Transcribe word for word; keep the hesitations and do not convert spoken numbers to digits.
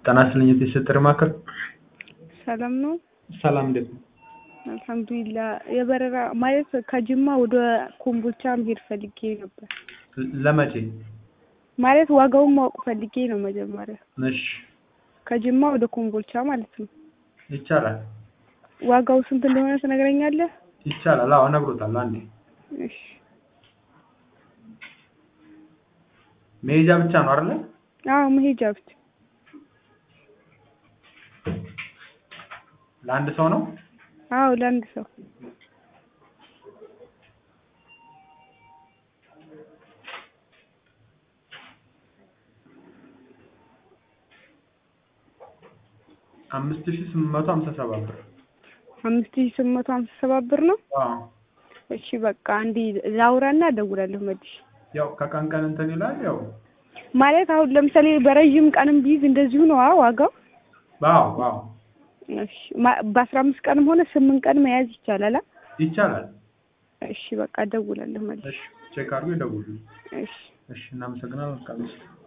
ጤና ይስጥልኝ የተሰጠረ ማከል ሰላም ነው ሰላም እንዴት ነው አልহামዱሊላህ የበረራ ማለት ከጅማ ወደ ኮምቦልቻ መሄድ ፈልጌ ነበር ለመቼ ማለት ዋጋውን ማወቅ ፈልጌ ነው መጀመሪያ እሺ ከጅማ ወደ ኮምቦልቻ ማለት ነው ይቻላል ዋጋው ስንት እንደሆነ ትነግረኛለህ ይቻላል አዎ እነግሮታለሁ አንዴ እሺ መሄጃ ብቻ ነው አይደል አዎ መሄጃ ብቻ ለአንድ ሰው ነው አዎ ለአንድ ሰው አምስት ሺህ ስምንት መቶ ሃምሳ ሰባት ብር አምስት ሺህ ስምንት መቶ ሃምሳ ሰባት ብር ነው አዎ እሺ በቃ አንዴ ላውራና ደውላለሁ መልሽ ያው ከቀን ቀን እንትን ይላል ያው ማለት አሁን ለምሳሌ በረጅም ቀንም ቢዝ እንደዚሁ ነው ዋጋው ዋው ዋው እሺ በ15 ቀንም ሆነ ስምንት ቀን መያዝ ይቻላል ይቻላል እሺ በቃ ደውላለሁ መልሽ እሺ ቼክ አድርጉ ደውሉ እሺ እሺ እናመሰግናለን